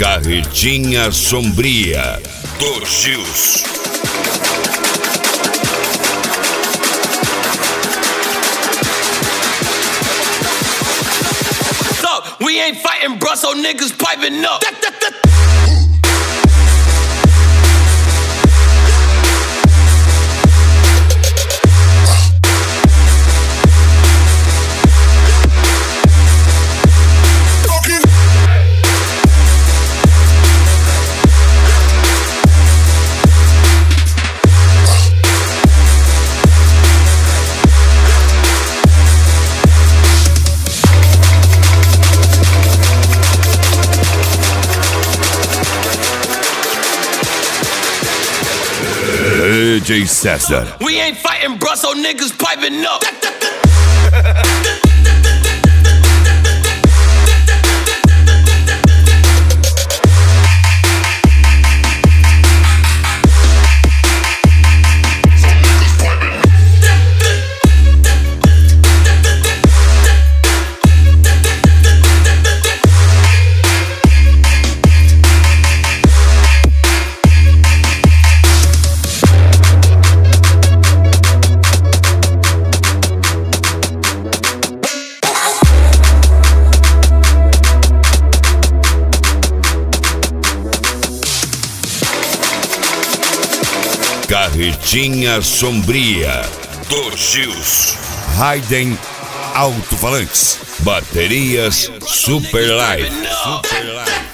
Carretinha Sombria dos Gils. We ain't fighting, bro, so niggas piping up. DJ César. We ain't fighting, bro, so niggas piping up. Carretinha Sombria dos Gils. Raiden Alto-Falantes. Baterias Super Live.